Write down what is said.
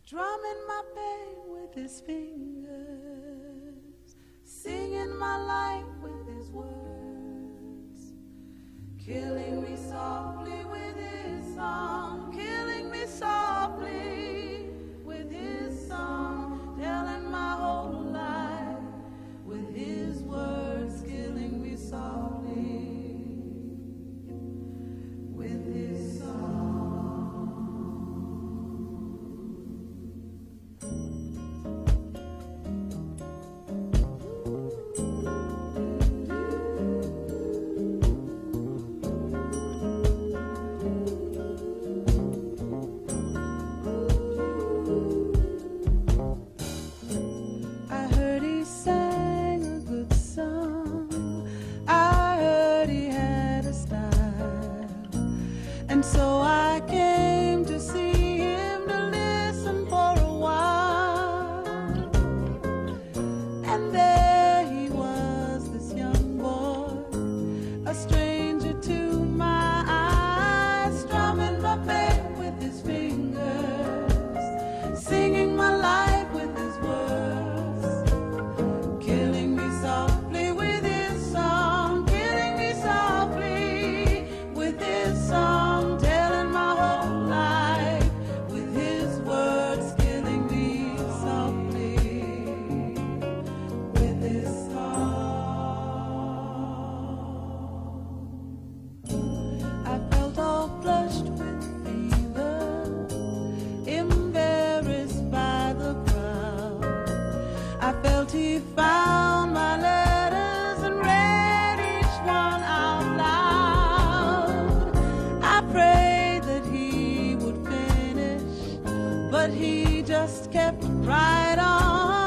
drumming my pain with his fingers, singing my life with his words, killing me softly with his song, killing me softly with his song, telling my whole life with his words, killing me softly with his song. And so I came to see him, to listen for a while. And there he was, this young boy, a stranger to my eyes, strumming my pain with his fingers, singing my life with his words, killing me softly with his song, killing me softly with his song. I felt he found my letters and read each one out loud. I prayed that he would finish, but he just kept right on.